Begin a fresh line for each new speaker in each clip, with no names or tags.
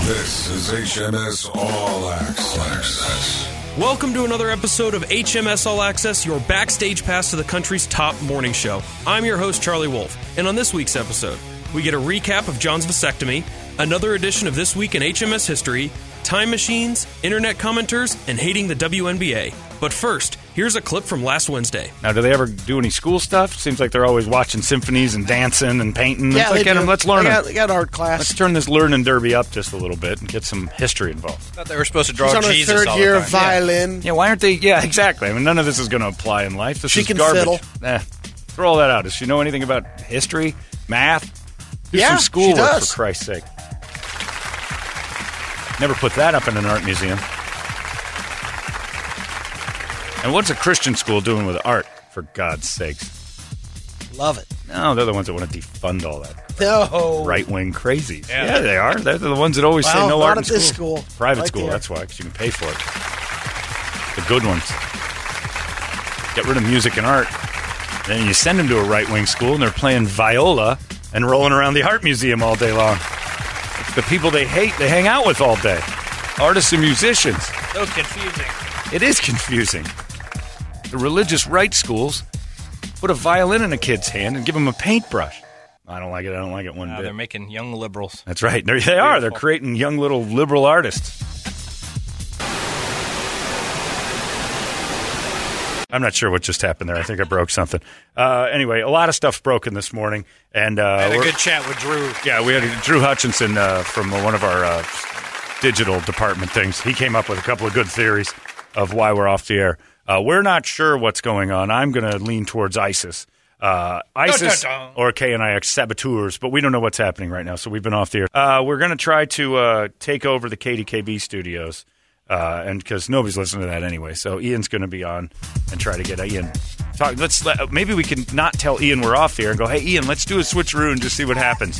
This is HMS All Access.
Welcome to another episode of HMS All Access, your backstage pass to the country's top morning show. I'm your host, Charlie Wolf, and on this week's episode, we get a recap of John's vasectomy, another edition of This Week in HMS History, time machines, internet commenters, and hating the WNBA. But first, here's a clip from last Wednesday.
Now, do they ever do any school stuff? Seems like they're always watching symphonies and dancing and painting.
Yeah,
Let's get them. Let's learn them.
They got art class.
Let's turn this learning derby up just a little bit and get some history involved.
I thought they were supposed to draw
She's on her
Jesus
third
all
year
the
of
time.
violin.
Yeah, why aren't they? Yeah, exactly. I mean, none of this is going to apply in life. This
She
is
can
garbage.
fiddle.
Throw all that out. Does she know anything about history, math? Do
Yeah,
some
she
schoolwork,
does.
for Christ's sake. Never put that up in an art museum. And what's a Christian school doing with art, for God's sakes?
Love it.
No, they're the ones that want to defund all that.
No.
Right-wing crazies. Yeah, they are. They're the ones that always say
Well,
no
not
art in
at this
school.
school.
Private
Right
school,
there.
that's why, because you can pay for it. The good ones. Get rid of music and art. Then you send them to a right-wing school, and they're playing viola and rolling around the art museum all day long. It's the people they hate, they hang out with all day. Artists and musicians.
So confusing.
It is confusing. The religious right schools put a violin in a kid's hand and give him a paintbrush. I don't like it. I don't like it one bit.
They're making young liberals.
That's right. They are. They're creating young little liberal artists. I'm not sure what just happened there. I think I broke something. Anyway, a lot of stuff broken this morning. And
I had a good chat with Drew.
yeah, we had Drew Hutchinson from one of our digital department things. He came up with a couple of good theories of why we're off the air. We're not sure what's going on. I'm going to lean towards ISIS. ISIS or KNIX saboteurs, but we don't know what's happening right now, so we've been off the air. We're going to try to take over the KDKB studios, and because nobody's listening to that anyway, so Ian's going to be on and try to get Ian. Maybe we can not tell Ian we're off the air and go, hey, Ian, let's do a switcheroo and just see what happens.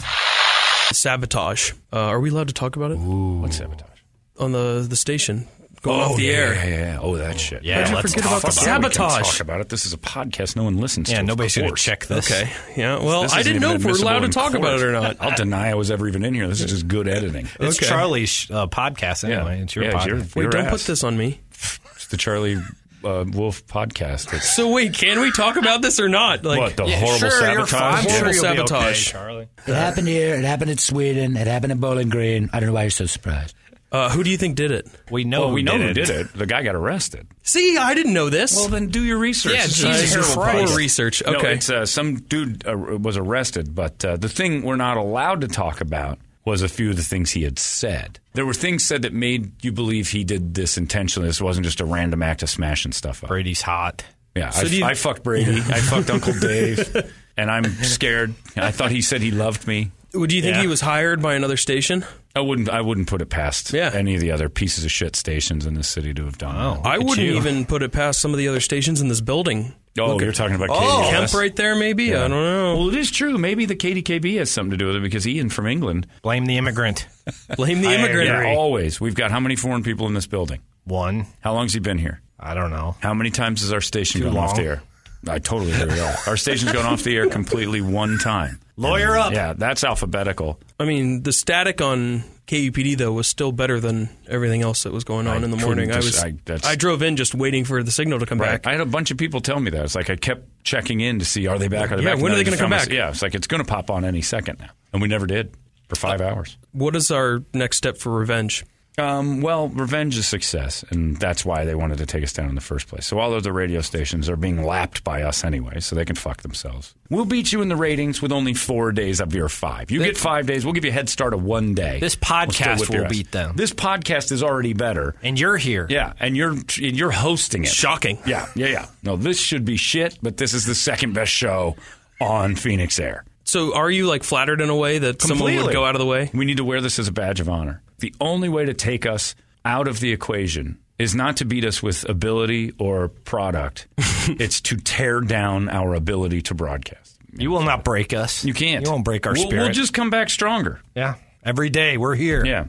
Sabotage. Are we allowed to talk about it?
What's sabotage?
On the station. Going off the air.
Yeah. Oh, that shit.
Yeah,
How'd you
let's
forget
talk
about the
about it.
We can
sabotage?
talk about it. This is a podcast. No one listens to.
Yeah,
Of
nobody's going to
course.
check this.
Okay. Yeah. Well,
This
I
isn't
didn't know
even
if we're allowed to
admissible
talk
in
about it or
court.
not.
I'll deny I was ever even in here. This is just good editing.
It's
Okay.
Charlie's podcast anyway. It's your
Yeah, it's
podcast.
Wait,
your
don't
ass.
put this on me.
It's the Charlie Wolf podcast. It's
So wait, can we talk about this or not? Like,
what, the horrible sabotage?
Horrible
Sure, you'll be
sabotage.
okay, Charlie.
It happened here. It happened in Sweden. It happened in Bowling Green. I don't know why you're so surprised.
Who do you think did it?
We know
Well, we know who
who
did it. The guy got arrested.
See, I didn't know this.
Well, then do your research.
Yeah,
It's
Jesus
a terrible
Christ.
podcast.
Poor research.
No,
Okay.
it's some dude was arrested, but the thing we're not allowed to talk about was a few of the things he had said. There were things said that made you believe he did this intentionally. This wasn't just a random act of smashing stuff up.
Brady's hot.
Yeah,
So do you-
I fucked Brady. I fucked Uncle Dave, and I'm scared. I thought he said he loved me.
Do you think
Yeah.
he was hired by another station?
I wouldn't put it past
Yeah.
any of the other pieces of shit stations in this city to have done that.
I
at
wouldn't
you.
even put it past some of the other stations in this building.
Oh, you're talking about
Oh,
KDKB.
Kemp right there, maybe?
Yeah.
I don't know.
Well, it is true. Maybe the KDKB has something to do with it because Ian from England.
Blame the immigrant.
Blame the
I
immigrant.
agree.
Always. We've got how many foreign people in this building?
One.
How long's he been here?
I don't know.
How many times has our station
Too
gone off
long.
the air? I totally agree. Our station's gone off the air completely one time.
Lawyer up.
Yeah, that's alphabetical.
I mean, the static on KUPD, though, was still better than everything else that was going on in the morning. I drove in just waiting for the signal to come back.
I had a bunch of people tell me that. It's like I kept checking in to see, are they back? Are they
Yeah,
back?
when
And
are they
then I
gonna come
just found
back?
Yeah, it's like it's going to pop on any second now. And we never did for 5 hours.
What is our next step for revenge?
Well, revenge is success, and that's why they wanted to take us down in the first place. So all of the radio stations are being lapped by us anyway, so they can fuck themselves. We'll beat you in the ratings with only 4 days of your 5. You get 5 days. We'll give you a head start of 1 day.
This
We'll still
podcast
whip your
will
ass.
beat them.
This podcast is already better.
And you're here.
Yeah, and you're hosting it.
Shocking.
Yeah. No, this should be shit, but this is the second best show on Phoenix Air.
So are you, like, flattered in a way that someone would go out of the way?
We need to wear this as a badge of honor. The only way to take us out of the equation is not to beat us with ability or product. It's to tear down our ability to broadcast.
You will not break us.
You can't.
You won't break our spirit.
We'll just come back stronger.
Yeah. Every day we're here.
Yeah.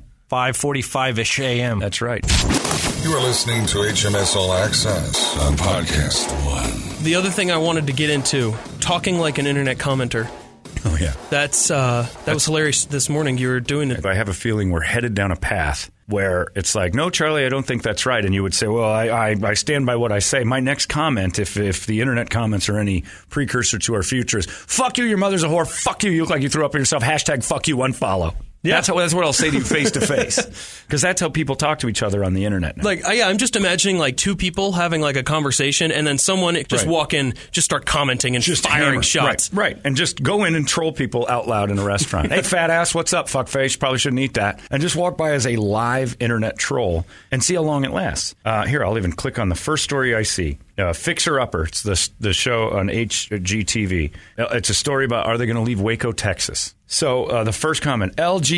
5:45-ish a.m.
That's right.
You are listening to HMS All Access on Podcast One.
The other thing I wanted to get into, talking like an internet commenter.
Oh, yeah.
That was hilarious this morning. You were doing it.
I have a feeling we're headed down a path where it's like, no, Charlie, I don't think that's right. And you would say, well, I stand by what I say. My next comment, if the internet comments are any precursor to our future, is, fuck you, your mother's a whore. Fuck you, you look like you threw up on yourself. Hashtag fuck you, unfollow. Yeah. That's what I'll say to you face to face. Because that's how people talk to each other on the internet now.
Like, I'm just imagining like two people having like a conversation and then someone just walk in, just start commenting and just firing shots.
Right. And just go in and troll people out loud in a restaurant. Hey, fat ass, what's up, fuckface? Probably shouldn't eat that. And just walk by as a live internet troll and see how long it lasts. Here, I'll even click on the first story I see. Fixer Upper. It's the show on HGTV. It's a story about, are they going to leave Waco, Texas? So the first comment,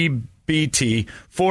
LGBT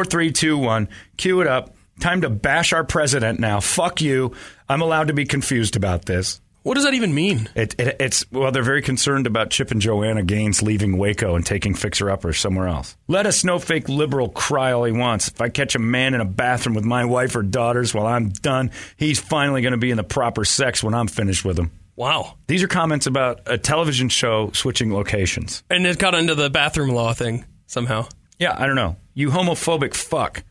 4321, cue it up. Time to bash our president now. Fuck you. I'm allowed to be confused about this.
What does that even mean?
Well, they're very concerned about Chip and Joanna Gaines leaving Waco and taking Fixer Upper somewhere else. Let a snowflake liberal cry all he wants. If I catch a man in a bathroom with my wife or daughters while I'm done, he's finally going to be in the proper sex when I'm finished with him.
Wow.
These are comments about a television show switching locations.
And it got into the bathroom law thing somehow.
Yeah, I don't know. You homophobic fuck.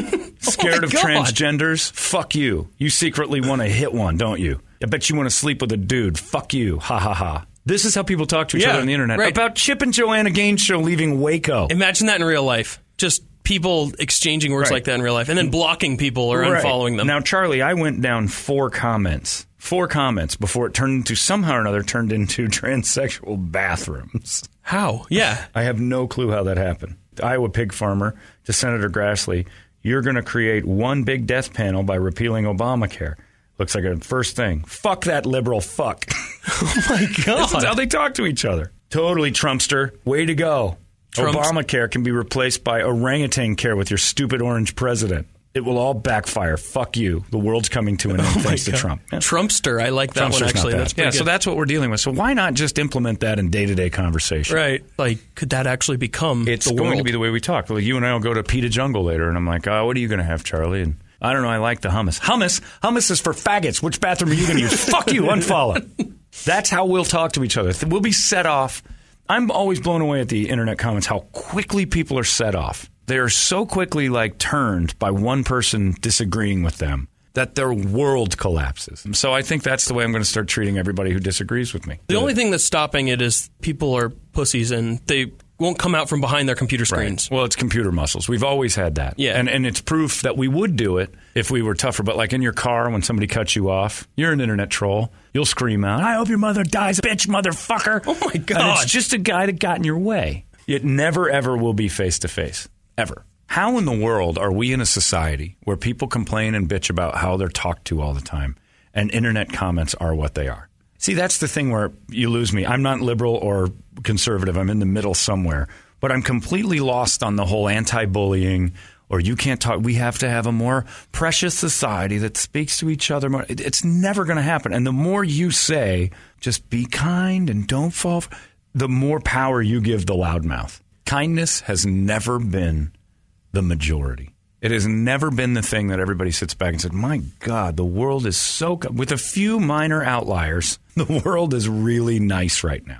Scared of transgenders? Fuck you. You secretly want to hit one, don't you? I bet you want to sleep with a dude. Fuck you. Ha ha ha. This is how people talk to each other on the internet.
Right.
About Chip and Joanna Gaines show leaving Waco.
Imagine that in real life. Just people exchanging words like that in real life and then blocking people or unfollowing them.
Now, Charlie, I went down 4 comments before it somehow or another turned into transsexual bathrooms.
How? Yeah.
I have no clue how that happened. Iowa pig farmer to Senator Grassley, you're going to create one big death panel by repealing Obamacare. Looks like a first thing. Fuck that liberal fuck.
Oh, my God.
That's how they talk to each other. Totally, Trumpster. Way to go. Obamacare can be replaced by orangutan care with your stupid orange president. It will all backfire. Fuck you. The world's coming to an end thanks to Trump. Yeah.
Trumpster. I like that
Trumpster's
one, actually.
That's
good.
So that's what we're dealing with. So why not just implement that in day-to-day conversation?
Right. Like, could that actually become
It's going to be the way we talk. Like, you and I will go to Pita Jungle later, and I'm like, what are you going to have, Charlie? And I don't know. I like the hummus. Hummus is for faggots. Which bathroom are you going to use? Fuck you. Unfollow. That's how we'll talk to each other. We'll be set off. I'm always blown away at the internet comments how quickly people are set off. They are so quickly turned by one person disagreeing with them that their world collapses. So I think that's the way I'm going to start treating everybody who disagrees with me.
The only thing that's stopping it is people are pussies and they won't come out from behind their computer screens.
Right. Well, it's computer muscles. We've always had that.
Yeah.
And it's proof that we would do it if we were tougher. But like in your car, when somebody cuts you off, you're an internet troll. You'll scream out, I hope your mother dies, bitch, motherfucker.
Oh, my God.
And it's just a guy that got in your way. It never, ever will be face-to-face. Ever. How in the world are we in a society where people complain and bitch about how they're talked to all the time and internet comments are what they are? See, that's the thing where you lose me. I'm not liberal or conservative. I'm in the middle somewhere. But I'm completely lost on the whole anti-bullying or you can't talk. We have to have a more precious society that speaks to each other more. It's never going to happen. And the more you say, just be kind and don't fall, the more power you give the loudmouth. Kindness has never been the majority. It has never been the thing that everybody sits back and said, my God, the world is so good. With a few minor outliers, the world is really nice right now.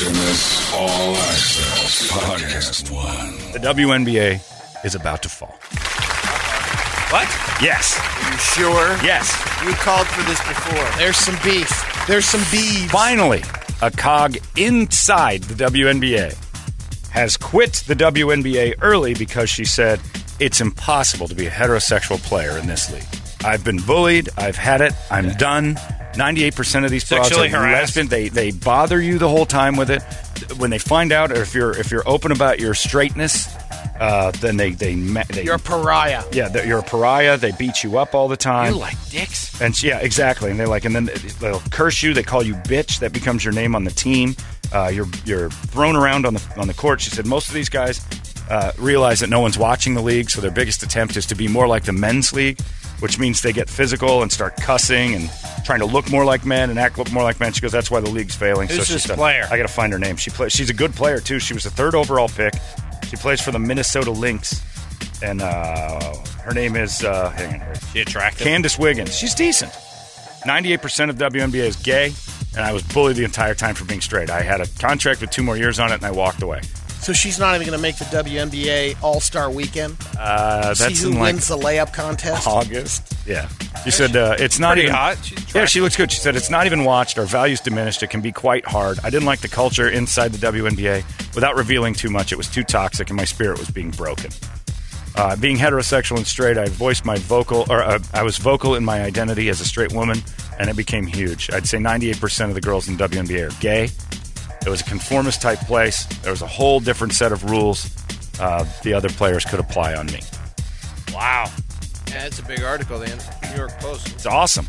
HMS All Access Podcast 1.
The WNBA is about to fall.
What?
Yes.
You sure?
Yes.
You called for this before. There's some beef. There's some beef.
Finally, a cog inside the WNBA has quit the WNBA early because she said it's impossible to be a heterosexual player in this league. I've been bullied. I've had it. I'm done. 98% of these broads are lesbian. They bother you the whole time with it. When they find out, or if you're open about your straightness, then they
you're a pariah.
Yeah, you're a pariah. They beat you up all the time.
You like dicks.
And yeah, exactly. And and then they'll curse you. They call you bitch. That becomes your name on the team. You're thrown around on the court. She said most of these guys realize that no one's watching the league, so their biggest attempt is to be more like the men's league, which means they get physical and start cussing and trying to look more like men and act more like men. She goes, that's why the league's failing.
Who's
so
this player?
I got to find her name. She's a good player, too. She was the 3rd overall pick. She plays for the Minnesota Lynx. And her name is
she attractive?
Candace Wiggins. She's decent. 98% of WNBA is gay. And I was bullied the entire time for being straight. I had a contract with 2 more years on it, and I walked away.
So she's not even going to make the WNBA All-Star Weekend?
That's
See who
in
wins the layup contest?
August. Yeah. She said it's not
Pretty
even
hot.
Yeah, she looks good. She said it's not even watched. Our value's diminished. It can be quite hard. I didn't like the culture inside the WNBA. Without revealing too much, it was too toxic, and my spirit was being broken. Being heterosexual and straight, I was vocal in my identity as a straight woman, and it became huge. I'd say 98% of the girls in the WNBA are gay. It was a conformist type place. There was a whole different set of rules the other players could apply on me. Wow.
Yeah, it's a big article, the New York Post.
It's awesome.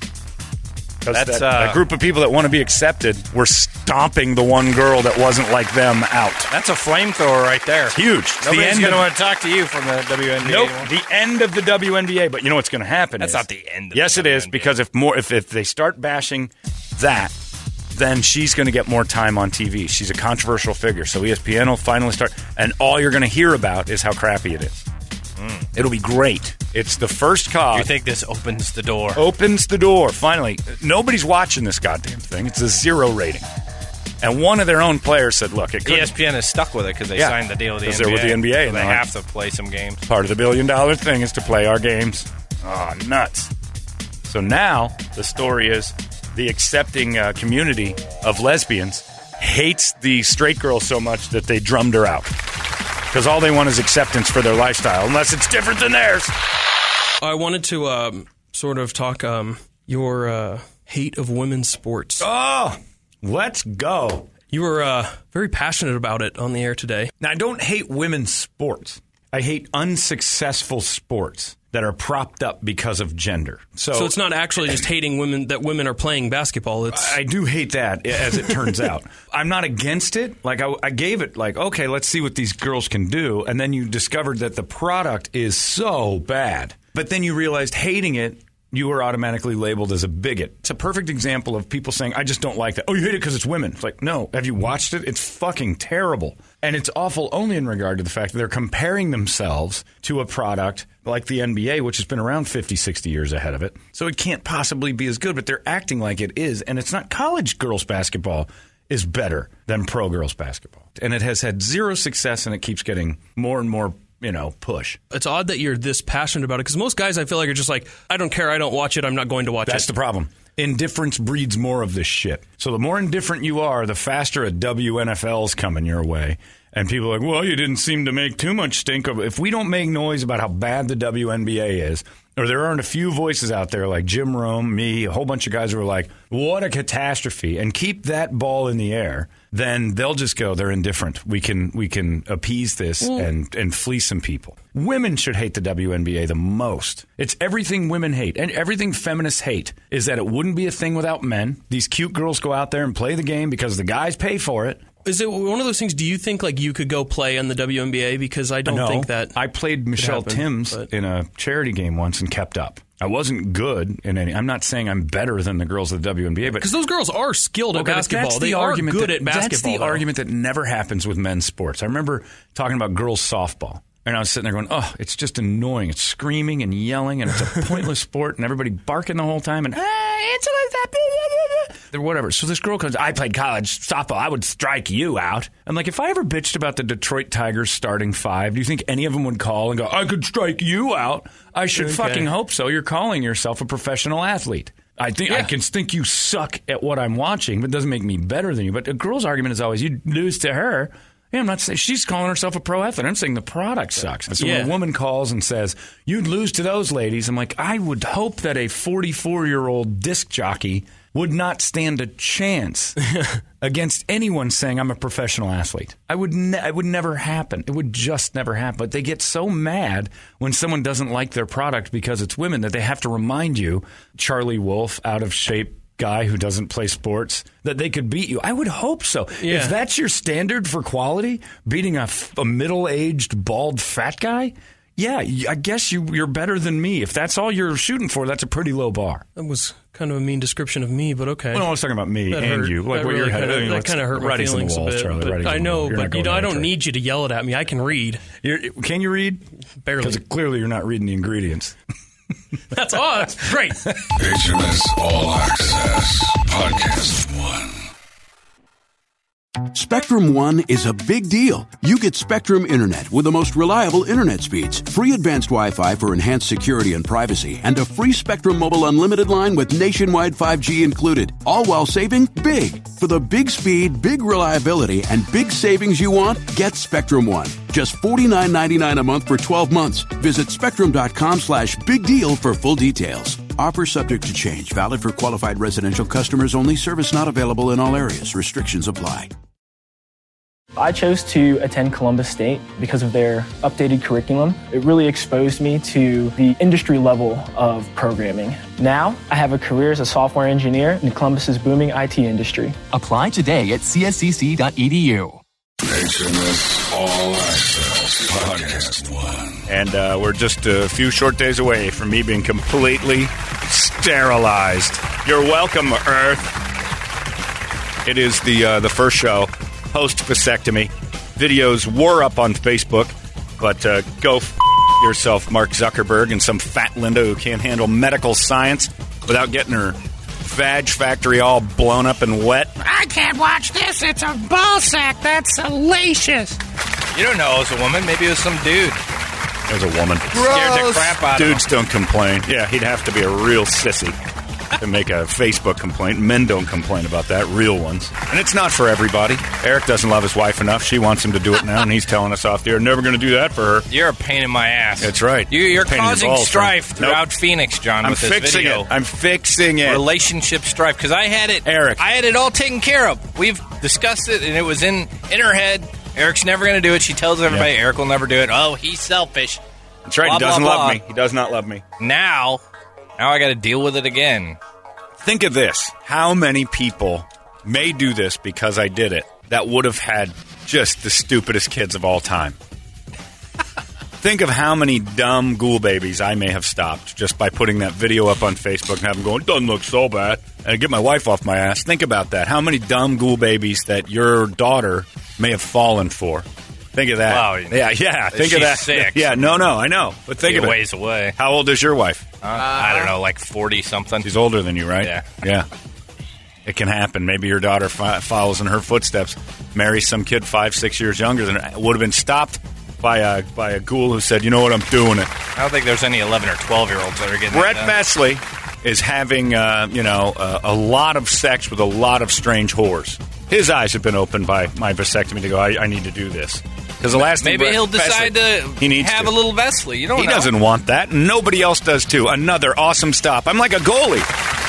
That's
that group of people that want to be accepted were stomping the one girl that wasn't like them out.
That's a flamethrower right there.
It's huge. It's the
Nobody's
end
going to
of-
want to talk to you from the WNBA.
Nope,
anymore.
the end of the WNBA. But you know what's going to happen?
That's
is-
not the end of
Yes,
the
it is,
WNBA.
because if they start bashing that, then she's going to get more time on TV. She's a controversial figure, so ESPN will finally start, and all you're going to hear about is how crappy it is. It'll be great. It's the first cause.
You think this opens the door?
Opens the door. Finally, nobody's watching this goddamn thing. It's a 0 rating. And one of their own players said, look, it could
ESPN is stuck with it because they
Yeah,
signed the deal with the
'cause
NBA.
they're with the NBA,
So
and
they
they're
have to play some games.
part of the $1 billion thing is to play our games. Oh, nuts. So now the story is the accepting community of lesbians hates the straight girl so much that they drummed her out. Because all they want is acceptance for their lifestyle, unless it's different than theirs.
I wanted to sort of talk your hate of women's sports.
Oh, let's go.
You were very passionate about it on the air today.
Now, I don't hate women's sports. I hate unsuccessful sports that are propped up because of gender.
So it's not actually just hating women that women are playing basketball. It's
I do hate that, as it turns out. I'm not against it. Like, I gave it, like, okay, let's see what these girls can do. And then you discovered that the product is so bad. But then you realized hating it, you were automatically labeled as a bigot. It's a perfect example of people saying, I just don't like that. Oh, you hate it because it's women. It's like, no. Have you watched it? It's fucking terrible. And it's awful only in regard to the fact that they're comparing themselves to a product like the NBA, which has been around 50, 60 years ahead of it. So it can't possibly be as good, but they're acting like it is. And it's not. College girls basketball is better than pro girls basketball. And it has had 0 success, and it keeps getting more and more, push.
It's odd that you're this passionate about it because most guys I feel like are just like, I don't care, I don't watch it, I'm not going to watch
That's
it.
the problem. Indifference breeds more of this shit. So the more indifferent you are, the faster a WNFL's coming your way. And people are like, well, you didn't seem to make too much stink of it. If we don't make noise about how bad the WNBA is, or there aren't a few voices out there like Jim Rome, me, a whole bunch of guys who are like, what a catastrophe, and keep that ball in the air, then they'll just go, they're indifferent. We can appease this and fleece some people. Women should hate the WNBA the most. It's everything women hate, and everything feminists hate is that it wouldn't be a thing without men. These cute girls go out there and play the game because the guys pay for it.
Is it one of those things, do you think like you could go play in the WNBA? Because I don't
No,
think that
I played Michelle
happen,
Timms
but-
in a charity game once and kept up. I wasn't good in any. I'm not saying I'm better than the girls of the WNBA, but
because those girls are skilled at
Okay, but
basketball.
that's
They
the
are
argument
good
that-
at basketball.
That's the
though.
argument that never happens with men's sports. I remember talking about girls softball, and I was sitting there going, "Oh, it's just annoying. It's screaming and yelling, and it's a pointless sport, and everybody barking the whole time, and it's like that." Whatever. So this girl comes, I played college softball. I would strike you out. I'm like, if I ever bitched about the Detroit Tigers starting 5, do you think any of them would call and go, I could strike you out? I should fucking hope so. You're calling yourself a professional athlete. I can think you suck at what I'm watching, but it doesn't make me better than you. But a girl's argument is always, you lose to her. Yeah, I'm not saying she's calling herself a pro athlete. I'm saying the product sucks. So when a woman calls and says, you'd lose to those ladies, I'm like, I would hope that a 44-year-old disc jockey would not stand a chance against anyone saying I'm a professional athlete. It would never happen. It would just never happen. But they get so mad when someone doesn't like their product because it's women that they have to remind you, Charlie Wolf, out of shape guy who doesn't play sports, that they could beat you. I would hope so.
Yeah.
If that's your standard for quality, beating a middle-aged, bald, fat guy, yeah, I guess you're better than me. If that's all you're shooting for, that's a pretty low bar.
That was kind of a mean description of me, but okay.
Well, no, I was talking about me
That
and
hurt.
you. Like
That
what
really
you're
kinda, that kind of hurt my feelings
on the walls,
a bit.
Charlie.
But
Writings on
I
the
know,
wall. You're not
but
going
I
that
don't
track.
need you to yell it at me. I can read.
Can you read?
Barely.
Because clearly you're not reading the ingredients.
That's all. That's great.
HMS All Access Podcast 1.
Spectrum One is a big deal. You get Spectrum Internet with the most reliable internet speeds, free advanced Wi-Fi for enhanced security and privacy, and a free Spectrum Mobile Unlimited line with nationwide 5G included, all while saving big. For the big speed, big reliability, and big savings you want, get Spectrum One. Just $49.99 a month for 12 months. Visit spectrum.com/big deal for full details. Offer subject to change. Valid for qualified residential customers only. Service not available in all areas. Restrictions apply.
I chose to attend Columbus State because of their updated curriculum. It really exposed me to the industry level of programming. Now, I have a career as a software engineer in Columbus's booming IT industry.
Apply today at cscc.edu.
HMS All Access Podcast 1.
And we're just a few short days away from me being completely sterilized. You're welcome, Earth. It is the first show post-vasectomy. Videos were up on Facebook, but go yourself, Mark Zuckerberg, and some fat Linda who can't handle medical science without getting her vag factory all blown up and wet.
I can't watch this. It's a ball sack. That's salacious.
You don't know it was a woman. Maybe it was some dude.
It was a woman.
Scared the crap out of him.
Dudes don't complain. Yeah, he'd have to be a real sissy to make a Facebook complaint. Men don't complain about that, real ones. And it's not for everybody. Eric doesn't love his wife enough. She wants him to do it now, and he's telling us off the air, never going to do that for her.
You're a pain in my ass.
That's right.
You're
Pain in the
causing
balls,
strife
friend.
throughout
Nope.
Phoenix, John,
I'm
with this
fixing
video.
it. I'm fixing it.
Relationship strife, because I had it.
Eric.
I had it all taken care of. We've discussed it, and it was in her head. Eric's never going to do it. She tells everybody Eric will never do it. Oh, he's selfish.
That's right.
Blah,
He doesn't
blah,
love
blah.
me. He does not love me.
Now I got to deal with it again.
Think of this. How many people may do this because I did it that would have had just the stupidest kids of all time? Think of how many dumb ghoul babies I may have stopped just by putting that video up on Facebook and have them going, it doesn't look so bad, and get my wife off my ass. Think about that. How many dumb ghoul babies that your daughter may have fallen for. Think of that.
Wow.
Yeah. Think of that.
6.
Yeah, no, I know. But think
She
of it.
ways away.
How old is your wife?
I don't know, like 40-something.
She's older than you, right?
Yeah.
Yeah. It can happen. Maybe your daughter follows in her footsteps, marries some kid 5-6 years younger than her. Would have been stopped by a ghoul who said, you know what, I'm doing it.
I don't think there's any 11 or 12-year-olds that are getting
Brett
that done.
Messley is having, a lot of sex with a lot of strange whores. His eyes have been opened by my vasectomy to go, I need to do this. Because the last thing
Maybe he'll
Brett
decide
Messley, he
to
needs
have
to.
a little Wesley. You don't
He
know.
doesn't want that. And nobody else does, too. Another awesome stop. I'm like a goalie.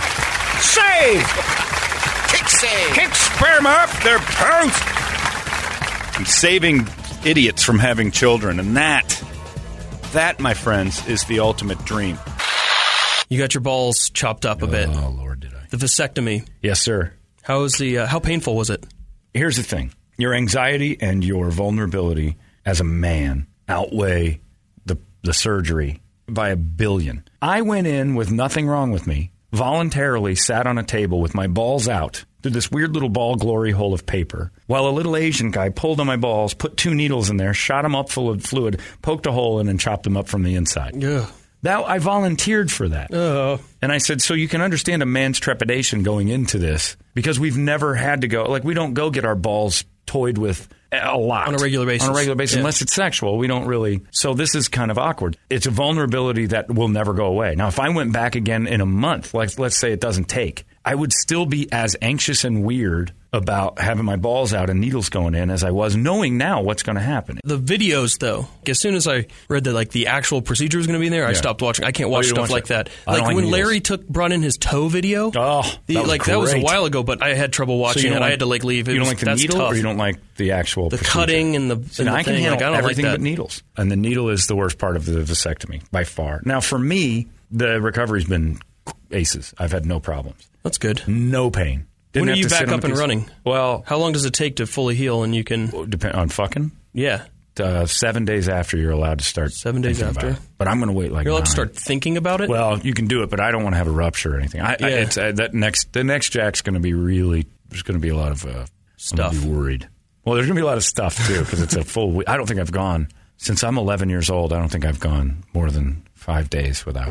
Save!
Kick save.
Kick sperm up their pants! I'm saving idiots from having children. And that, my friends, is the ultimate dream.
You got your balls chopped up a bit.
Oh, Lord, did I.
The vasectomy.
Yes, sir.
How painful was it?
Here's the thing. Your anxiety and your vulnerability as a man outweigh the surgery by 1 billion. I went in with nothing wrong with me, voluntarily sat on a table with my balls out through this weird little ball glory hole of paper, while a little Asian guy pulled on my balls, put 2 needles in there, shot them up full of fluid, poked a hole in and chopped them up from the inside.
Yeah.
I volunteered for that. And I said, so you can understand a man's trepidation going into this, because we've never had to go, like, we don't go get our balls toyed with a lot.
On a regular basis. Yeah.
Unless it's sexual. We don't really. So this is kind of awkward. It's a vulnerability that will never go away. Now, if I went back again in a month, like let's say it doesn't take, I would still be as anxious and weird about having my balls out and needles going in as I was knowing now what's going to happen.
The videos, though, as soon as I read that like the actual procedure was going to be in there, I stopped watching. I can't watch
you don't
stuff
watch
like that.
I don't
Like
like
when
needles.
Larry brought in his toe video.
Oh,
that was a
great.
while ago, but I had trouble watching it. I had to leave.
You don't like the
that's
needle,
tough.
or you don't like the actual
the
procedure?
cutting and the
I can
thing.
handle
Like, I don't
everything
like that.
but needles, and the needle is the worst part of the vasectomy by far. Now, for me, the recovery's been aces. I've had no problems.
That's good.
No pain. Didn't
When are
have
you
to sit
back
on
up
a
and
piece-
running?
Well,
How long does it take to fully heal and you can...
depend on fucking.
Yeah.
7 days after you're allowed to start.
7 days
thinking
after?
about it. But I'm going to wait like
You're allowed
9.
to start thinking about it?
Well, you can do it, but I don't want to have a rupture or anything. The next jack's going to be there's going to be a lot of
Stuff.
I'm going to be worried. Well, there's going to be a lot of stuff too, because it's a full week. I don't think I've gone since I'm 11 years old. I don't think I've gone more than 5 days without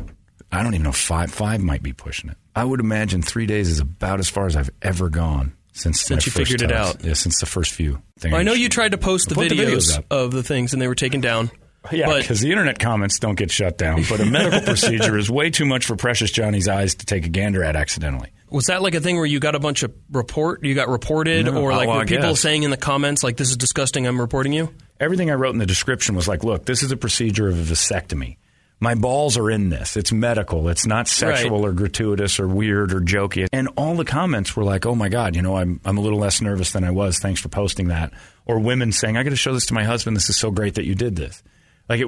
I don't even know, 5 might be pushing it. I would imagine 3 days is about as far as I've ever gone since
you figured it out.
Yeah, since the first few things.
Well, I know you tried to post the videos of the things, and they were taken down.
Yeah, because the internet comments don't get shut down, but a medical procedure is way too much for Precious Johnny's eyes to take a gander at accidentally.
Was that like a thing where you got a bunch of you got reported,
No,
or like
well,
were
I
people
guess.
saying in the comments, like, this is disgusting, I'm reporting you?
Everything I wrote in the description was like, look, this is a procedure of a vasectomy. My balls are in this. It's medical. It's not sexual or gratuitous or weird or jokey. And all the comments were like, oh, my God, you know, I'm a little less nervous than I was. Thanks for posting that. Or women saying, I got to show this to my husband. This is so great that you did this. Like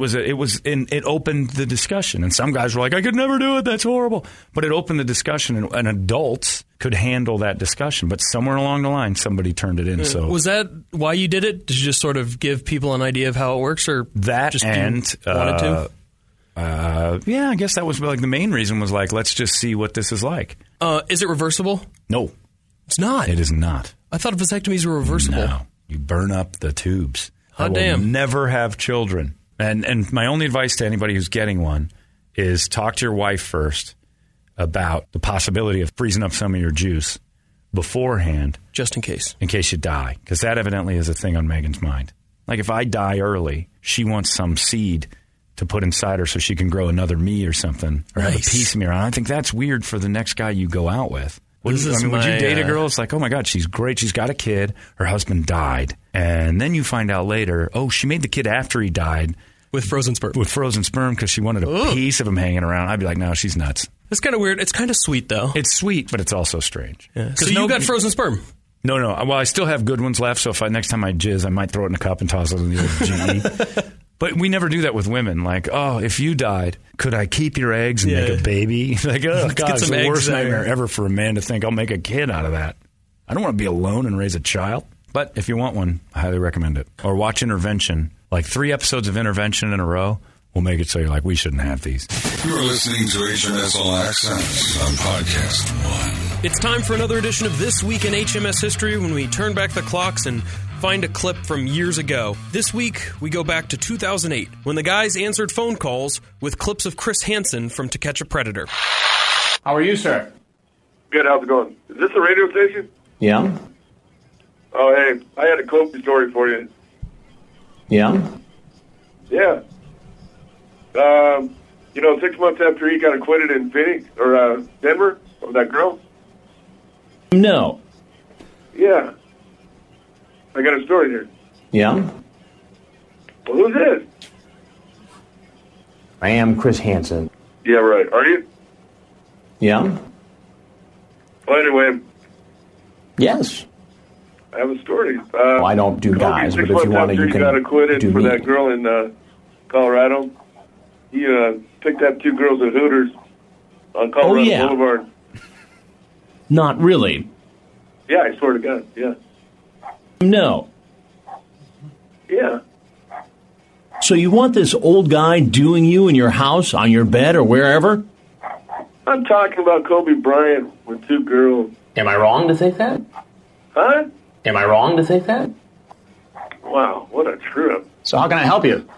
it opened the discussion. And some guys were like, I could never do it. That's horrible. But it opened the discussion, and adults could handle that discussion. But somewhere along the line, somebody turned it in. So
was that why you did it? Did you just sort of give people an idea of how it works, or
that
just
and
wanted to?
Yeah, I guess that was like the main reason was like, let's just see what this is like.
Is it reversible?
No.
It's not.
It is not.
I thought vasectomies were reversible.
No. You burn up the tubes.
Oh, damn.
I will never have children. And my only advice to anybody who's getting one is talk to your wife first about the possibility of freezing up some of your juice beforehand.
Just in case.
In case you die. Because that evidently is a thing on Megan's mind. Like if I die early, she wants some seed to put inside her so she can grow another me or something. Or have a piece of me around. I think that's weird for the next guy you go out with. Would you date a girl? It's like, oh my God, she's great. She's got a kid. Her husband died. And then you find out later, oh, she made the kid after he died.
With frozen sperm.
With frozen sperm because she wanted a piece of him hanging around. I'd be like, no, she's nuts.
It's kind of weird. It's kind of sweet, though.
It's sweet, but it's also strange.
Yeah. So you got frozen sperm?
No. Well, I still have good ones left, so if next time I jizz, I might throw it in a cup and toss it in the old GE. But we never do that with women. Like, oh, if you died, could I keep your eggs and make a baby? Like, oh, God, it's the worst nightmare ever for a man to think I'll make a kid out of that. I don't want to be alone and raise a child. But if you want one, I highly recommend it. Or watch Intervention. Like 3 episodes of Intervention in a row will make it so you're like, we shouldn't have these.
You're listening to HMS All Access on Podcast One.
It's time for another edition of This Week in HMS History, when we turn back the clocks and find a clip from years ago. This week, we go back to 2008, when the guys answered phone calls with clips of Chris Hansen from To Catch a Predator.
How are you, sir?
Good, how's it going? Is this a radio station?
Yeah.
Oh, hey, I had a Kobe story for you.
Yeah?
Yeah. 6 months after he got acquitted in Phoenix, or Denver, of that girl?
No.
Yeah. I got a story here.
Yeah?
Well, who's this?
I am Chris Hansen.
Yeah, right. Are you?
Yeah?
Well, anyway.
Yes.
I have a story.
Well, I don't do guys, but if you want to, you can
he got acquitted
do
for
me.
that girl in Colorado. He picked up 2 girls at Hooters on Colorado Boulevard.
Not really.
Yeah, I swear to God, yeah.
No.
Yeah.
So you want this old guy doing you in your house, on your bed, or wherever?
I'm talking about Kobe Bryant with 2 girls.
Am I wrong to think that?
Huh?
Am I wrong to think that?
Wow, what a trip.
So how can I help you?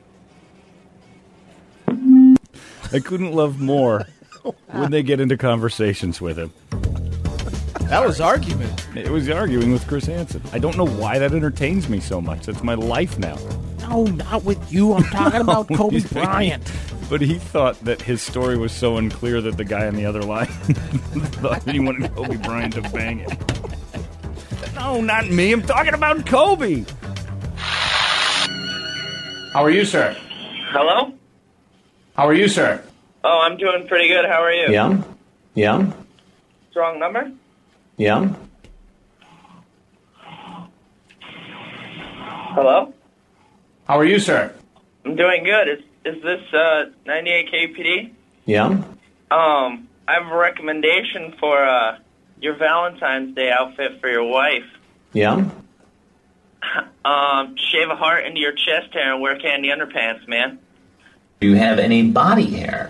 I couldn't love more when they get into conversations with him.
That was argument.
It was arguing with Chris Hansen. I don't know why that entertains me so much. That's my life now.
No, not with you. I'm talking about Kobe Bryant.
But he thought that his story was so unclear that the guy on the other line thought that he wanted Kobe Bryant to bang it. No, not me. I'm talking about Kobe.
How are you, sir?
Hello?
How are you, sir?
Oh, I'm doing pretty good. How are you?
Yeah? Yeah?
It's wrong number?
Yeah?
Hello?
How are you, sir?
I'm doing good. Is this 98 KPD?
Yeah?
I have a recommendation for your Valentine's Day outfit for your wife.
Yeah?
Shave a heart into your chest hair and wear candy underpants, man.
Do you have any body hair?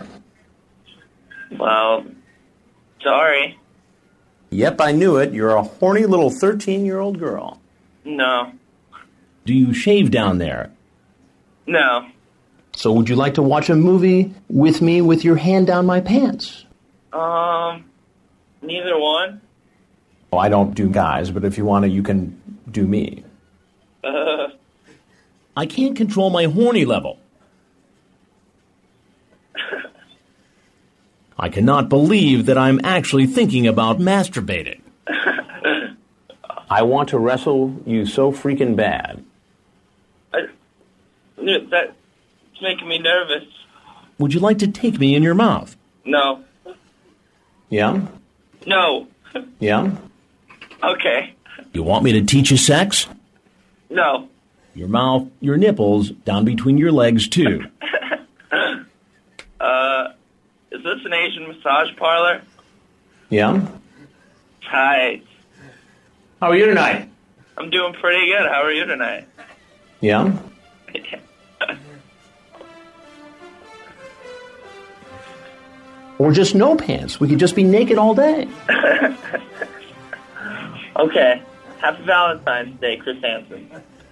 Well, sorry.
Yep, I knew it. You're a horny little 13-year-old girl.
No.
Do you shave down there?
No.
So would you like to watch a movie with me with your hand down my pants?
Neither one.
Well, I don't do guys, but if you want to, you can do me. I can't control my horny level. I cannot believe that I'm actually thinking about masturbating. I want to wrestle you so freaking bad.
That's making me nervous.
Would you like to take me in your mouth?
No.
Yeah?
No.
Yeah?
Okay.
You want me to teach you sex?
No.
Your mouth, your nipples, down between your legs, too.
Is this an Asian massage parlor?
Yeah?
Hi.
How are you tonight?
I'm doing pretty good. How are you tonight?
Yeah? Or just no pants. We could just be naked all day.
Okay. Happy Valentine's Day, Chris Hansen.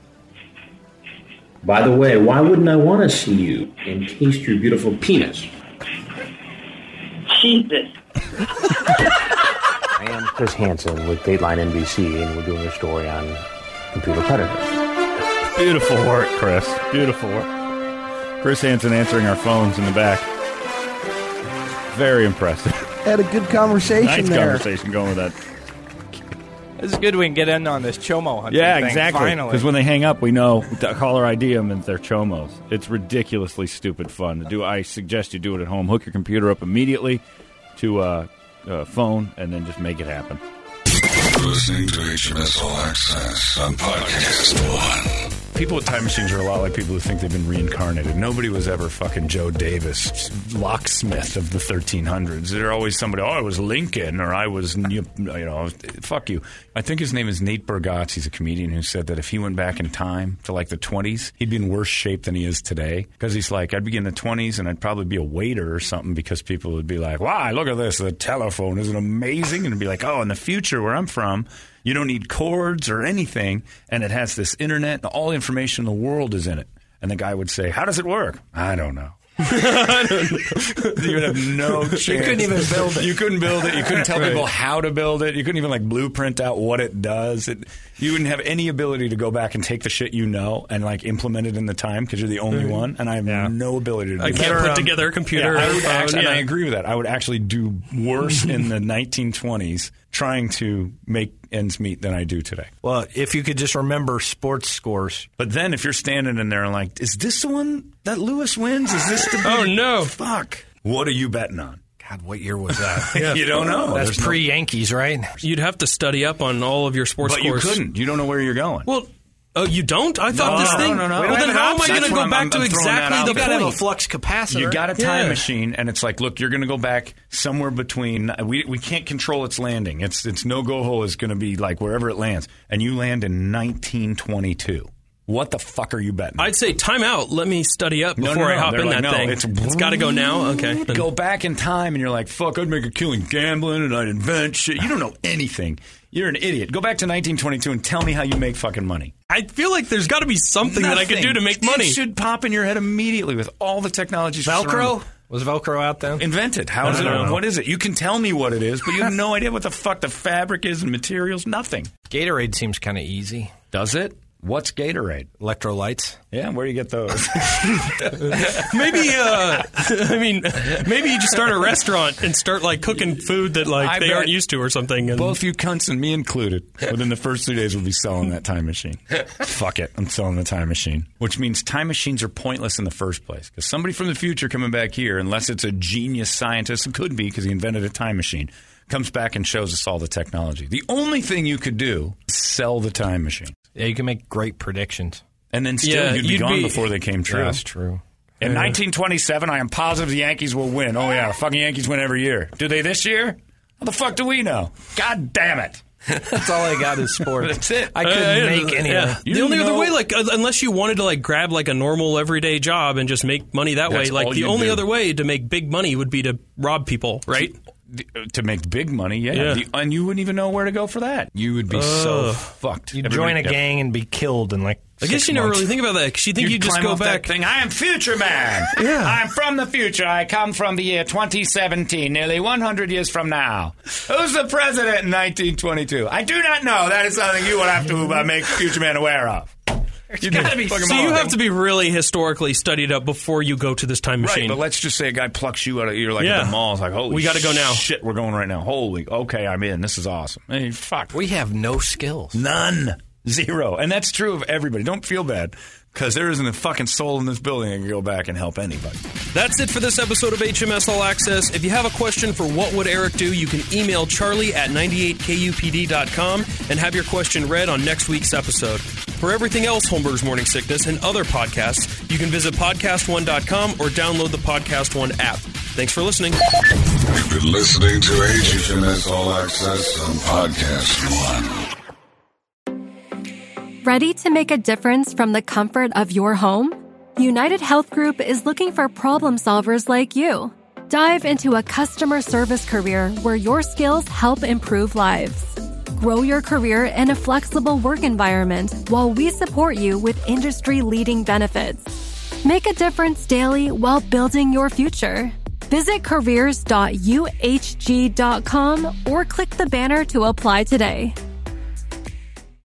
By the way, why wouldn't I want to see you and taste your beautiful penis?
Jesus.
I am Chris Hansen with Dateline NBC, and we're doing a story on computer predators.
Beautiful work, Chris. Beautiful work. Chris Hansen answering our phones in the back. Very impressive.
Had a good conversation
nice
there.
Conversation going with that.
This is good we can get in on this chomo hunting
Yeah,
thing,
exactly.
finally.
Because when they hang up, we know caller ID them and they're chomos. It's ridiculously stupid fun to do. I suggest you do it at home. Hook your computer up immediately to a phone and then just make it happen.
You're listening to HMS All Access on Podcast One.
People with time machines are a lot like people who think they've been reincarnated. Nobody was ever fucking Joe Davis, locksmith of the 1300s. They're always somebody, I was Lincoln, or I was, fuck you. I think his name is Nate Bargatze. He's a comedian who said that if he went back in time to like the 20s, he'd be in worse shape than he is today. Because he's like, I'd be in the 20s and I'd probably be a waiter or something because people would be like, wow, look at this, the telephone isn't amazing? And it'd be like, oh, in the future where I'm from, you don't need cords or anything, and it has this internet, and all the information in the world is in it. And the guy would say, how does it work? I don't know. You would have no chance.
You couldn't even build it.
You couldn't build it. You couldn't tell people how to build it. You couldn't even like blueprint out what it does. You wouldn't have any ability to go back and take the shit you know and like implement it in the time because you're the only one. And I have no ability to do that.
I can't put together a computer.
I would and I agree with that. I would actually do worse in the 1920s trying to make ends meet than I do today.
Well, if you could just remember sports scores.
But then if you're standing in there and like, is this the one that Lewis wins? Is this the big...
Oh, no.
Fuck. What are you betting on?
God, what year was that?
You don't know.
That's pre-Yankees, right?
You'd have to study up on all of your sports scores.
But you couldn't. You don't know where you're going.
Well, oh, you don't? I thought this thing...
No.
Well, then how am I going to go back to exactly the
You've got to have a
point?
flux capacitor.
You got a time machine, and it's like, look, you're going to go back somewhere between... We can't control its landing. Its no-go hole is going to be like wherever it lands. And you land in 1922. What the fuck are you betting?
I'd say time out. Let me study up before I hop in that thing. It's got to go now? Okay.
Go back in time, and you're like, fuck, I'd make a killing gambling, and I'd invent shit. You don't know anything. You're an idiot. Go back to 1922 and tell me how you make fucking money.
I feel like there's got to be something that I could do to make money.
It should pop in your head immediately with all the technology.
Velcro? Was Velcro out then?
Invented. How is it? What is it? You can tell me what it is, but you have no idea what the fuck the fabric is and materials. Nothing.
Gatorade seems kind of easy.
Does it? What's Gatorade?
Electrolytes.
Yeah, where do you get those?
Maybe you just start a restaurant and start like cooking food that like they aren't used to or something. And
both you cunts and me included, within the first 3 days we'll be selling that time machine. Fuck it, I'm selling the time machine. Which means time machines are pointless in the first place. Because somebody from the future coming back here, unless it's a genius scientist, it could be because he invented a time machine, comes back and shows us all the technology. The only thing you could do is sell the time machine.
Yeah, you can make great predictions.
And then still you'd be gone before they came true.
Yeah, that's true.
In 1927, I am positive the Yankees will win. Oh, yeah, the fucking Yankees win every year. Do they this year? How the fuck do we know? God damn it.
That's all I got is sports.
That's it.
I couldn't make any of it.
The only other way, like, unless you wanted to, like, grab, like, a normal everyday job and just make money that way, like, the only other way to make big money would be to rob people, right?
To make big money,
Yeah.
And you wouldn't even know where to go for that. You would be so fucked.
You'd join a gang and be killed in like
I guess you never really think about that because you think you just go back.
I am Future Man.
Yeah.
I'm from the future. I come from the year 2017, nearly 100 years from now. Who's the president in 1922? I do not know. That is something you will have to make Future Man aware of.
So you have to be really historically studied up before you go to this time machine.
Right, but let's just say a guy plucks you out of at the mall. It's like, holy
we got to go now.
Shit, we're going right now. Holy, okay, I'm in. This is awesome. I mean, fuck.
We have no skills.
None. Zero. And that's true of everybody. Don't feel bad, because there isn't a fucking soul in this building that can go back and help anybody.
That's it for this episode of HMS All Access. If you have a question for What Would Eric Do, you can email Charlie at 98kupd.com and have your question read on next week's episode. For everything else Holmberg's Morning Sickness and other podcasts, you can visit podcastone.com or download the Podcast One app. Thanks for listening.
You've been listening to HMS All Access on Podcast One.
Ready to make a difference from the comfort of your home? United Health Group is looking for problem solvers like you. Dive into a customer service career where your skills help improve lives. Grow your career in a flexible work environment while we support you with industry-leading benefits. Make a difference daily while building your future. Visit careers.uhg.com or click the banner to apply today.